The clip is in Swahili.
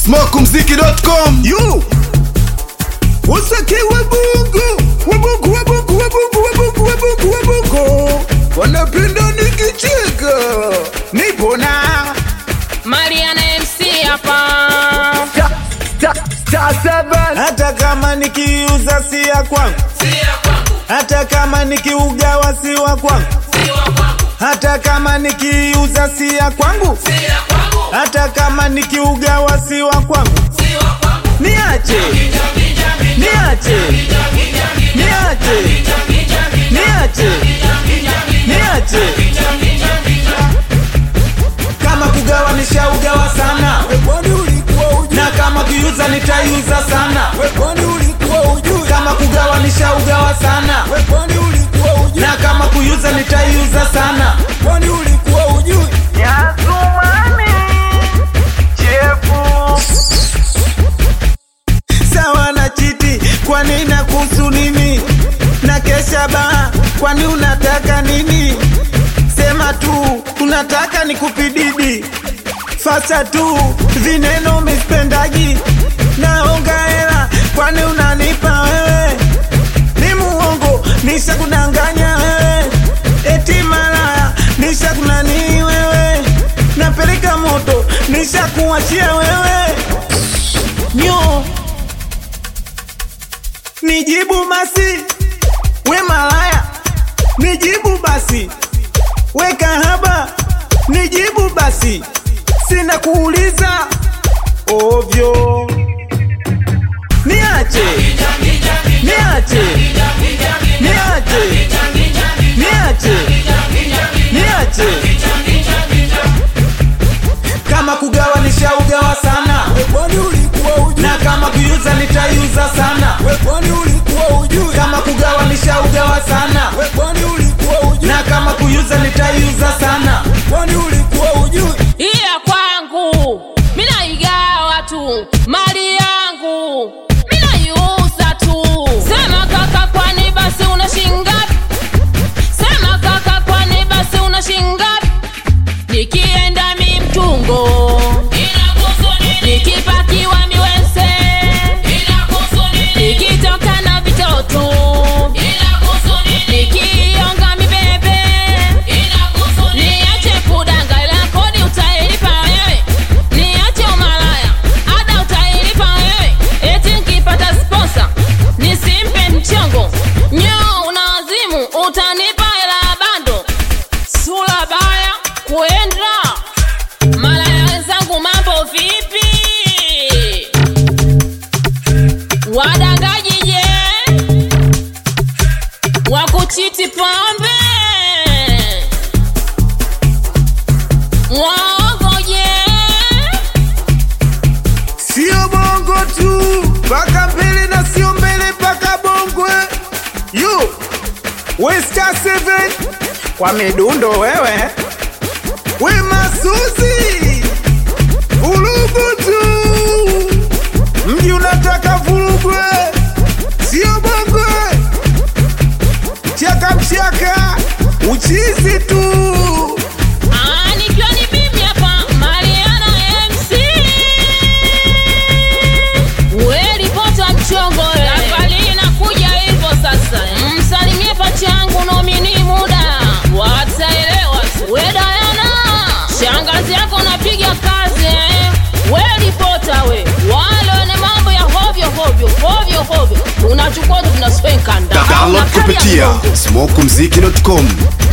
smokumziki.com. You Usaki wabungu wanapenda nikicheka. Nipo na Mariana MC hapa. Star 7. Hata kama nikiuza si ya kwangu, hata kama nikiugawa si wa kwangu, hata kama nikiuza si ya kwangu, hata kama nikiugawa si wa kwangu. Niache kama kugawa nishaugawa sana, na kama kiuza nitaiuza sana. Kama kugawa nishaugawa sana, na kama kuuza nitaiuza sana. Sawa na chiti, kwani nakuhusu nini? Na kesha ba, kwani unataka nini? Sema tu, unataka nikupididi. Fasa tu, vineno mispendaji. Naonga hela, kwani unanipa wewe? Ni muongo, nisha kudanganya wewe. Eti malaya, nisha kunani wewe. Napeleka moto, nisha kuachia wewe. Nyo nijibu basi, we malaya. Nijibu basi, we kahaba. Nijibu basi, sina kuuliza ovyo. Niache kama kugawa nishaugawa sana, na kama kuuza nitaiuza sana. Kama kugawa nishaugawa sana, na kama kuuza nitaiuza sana. Iya kwangu, mina igawa tu. Mali yangu, mina iuza tu. Sema kaka kwani basi una shingapi? Sema kaka kwani basi una shingapi? Nikienda mi mtungo, nikipakiwa miwese, nikitoka na vitoto, nikionga mibebe. Niache kudanga ila kodi utailipa wewe. Niache umalaya, ada utailipa wewe. Eti nikipata sponsor, nisimpe mchongo. Nyo unawazimu, utanipa hela bando. Sula baya, kuenda malaya wenzangu, mambo vipi? Wadangaji je? Wakuchiti pombe? Waongo je? Sio bongo tu, paka mbele na sio mbele paka bongwe. You Star 7 kwa midundo wewe. We Masuzi vurugu tu, mji unataka vurugwe, sio bongo. Mchaka uchizi tu. Nikiwa ni bibi hapa, Mariana MC. We ripota mchongo we. Safari inakuja hivyo sasa. Msalimie pacha yangu nomini muda. Wataelewa tu. We Diana, shangazi yako unapiga kazi We ripota we. Wale ni mambo ya hovyo. Tunachukua tu tunaswenka ndani. Download kupitia smokumziki.com.